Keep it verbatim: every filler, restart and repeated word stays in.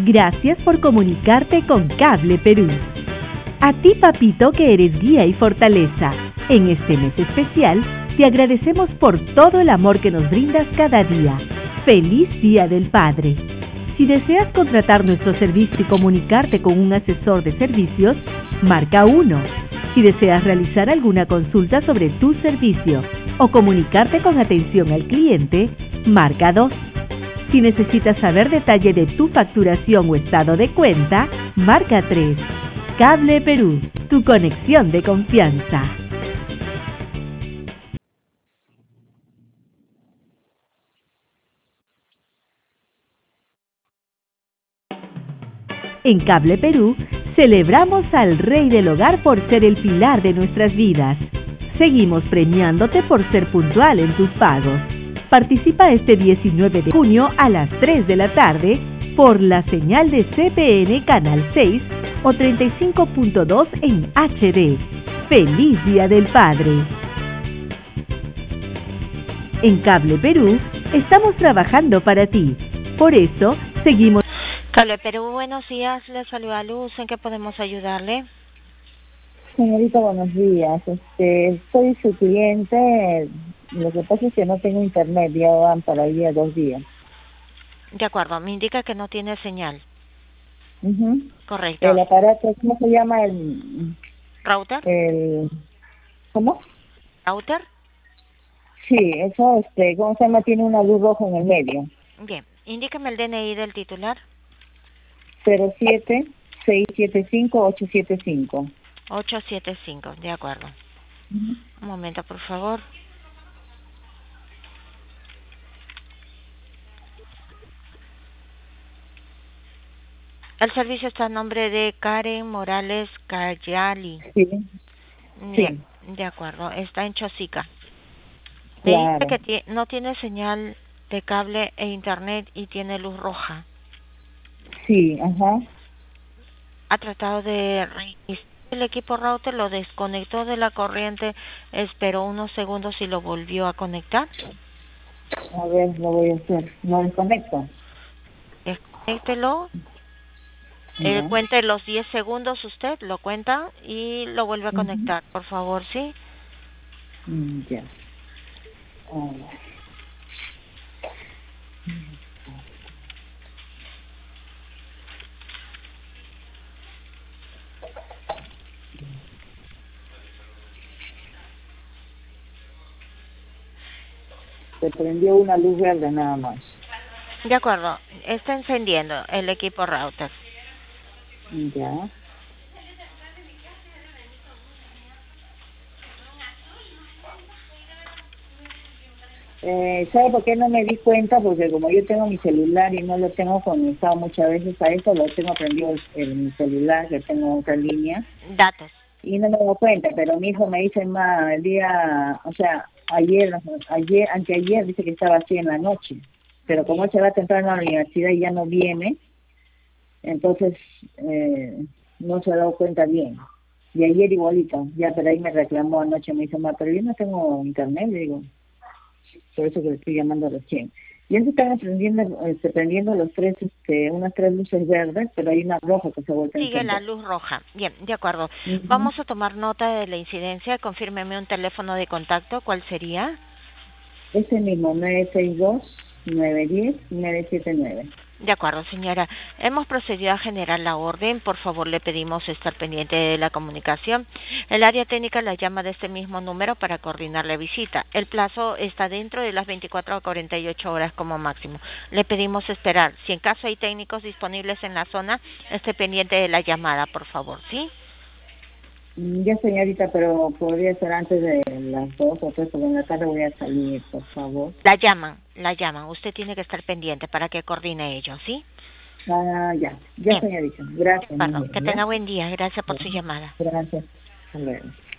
Gracias por comunicarte con Cable Perú. A ti, papito, que eres guía y fortaleza. En este mes especial, te agradecemos por todo el amor que nos brindas cada día. ¡Feliz Día del Padre! Si deseas contratar nuestro servicio y comunicarte con un asesor de servicios, marca uno. Si deseas realizar alguna consulta sobre tu servicio o comunicarte con atención al cliente, marca dos. Si necesitas saber detalle de tu facturación o estado de cuenta, marca tres. Cable Perú, tu conexión de confianza. En Cable Perú, celebramos al Rey del Hogar por ser el pilar de nuestras vidas. Seguimos premiándote por ser puntual en tus pagos. Participa este diecinueve de junio a las tres de la tarde por la señal de C P N Canal seis o treinta y cinco punto dos en H D. ¡Feliz Día del Padre! En Cable Perú, estamos trabajando para ti. Por eso, seguimos... Cable Perú, buenos días. Les saluda Luz. ¿En qué podemos ayudarle? Señorita, buenos días. Este, soy su cliente. Lo que pasa es que no tengo internet, ya van para el día dos días. De acuerdo, me indica que no tiene señal. Uh-huh. Correcto. El aparato, ¿cómo se llama? El ¿Router? El, ¿Cómo? ¿Router? Sí, eso, este, ¿cómo se llama? Tiene una luz roja en el medio. Bien, indíqueme el D N I del titular. cero siete seis siete cinco ocho siete cinco. ocho siete cinco, de acuerdo. Uh-huh. Un momento, por favor. El servicio está a nombre de Karen Morales Cayali. Sí. Bien, sí. De acuerdo. Está en Chosica. Me Claro. dice que no tiene señal de cable e internet y tiene luz roja. Sí, ajá. Ha tratado de reiniciar el equipo router, lo desconectó de la corriente, esperó unos segundos y lo volvió a conectar. A ver, lo voy a hacer. ¿Lo desconecto? Desconéctelo. Eh, cuente los diez segundos usted, lo cuenta y lo vuelve a conectar, uh-huh. Por favor, ¿sí? Mm, ya. Oh. Se prendió una luz verde nada más. De acuerdo, está encendiendo el equipo router. Ya. Eh, ¿Sabe por qué no me di cuenta? Porque como yo tengo mi celular y no lo tengo conectado muchas veces a eso, lo tengo prendido el, el, mi celular, que tengo otra línea. Datos. Y no me doy cuenta, pero mi hijo me dice más el día, o sea, ayer, ayer, anteayer dice que estaba así en la noche. Pero como él se va temprano a la universidad y ya no viene, entonces eh, no se ha dado cuenta bien. Y ayer igualito, ya, pero ahí me reclamó anoche, me dice, ma, pero yo no tengo internet, le digo, por eso que le estoy llamando recién. Y él se están prendiendo, este, prendiendo los tres, este, unas tres luces verdes, pero hay una roja que se vuelve a Sigue la luz roja. Bien, de acuerdo. Uh-huh. Vamos a tomar nota de la incidencia. Confírmeme un teléfono de contacto. ¿Cuál sería? Ese mismo, nueve seis dos, nueve uno cero, nueve siete nueve. De acuerdo, señora. Hemos procedido a generar la orden. Por favor, le pedimos estar pendiente de la comunicación. El área técnica la llama de este mismo número para coordinar la visita. El plazo está dentro de las veinticuatro a cuarenta y ocho horas como máximo. Le pedimos esperar. Si en caso hay técnicos disponibles en la zona, esté pendiente de la llamada, por favor, ¿sí? Ya, señorita, pero podría ser antes de las dos o tres, porque en la tarde voy a salir, por favor. La llaman, la llaman. Usted tiene que estar pendiente para que coordine ello, ¿sí? Ah, ya, ya, bien. Señorita. Gracias. Perdón, que tenga buen día. Gracias por Bien. su llamada. Gracias. Hasta luego.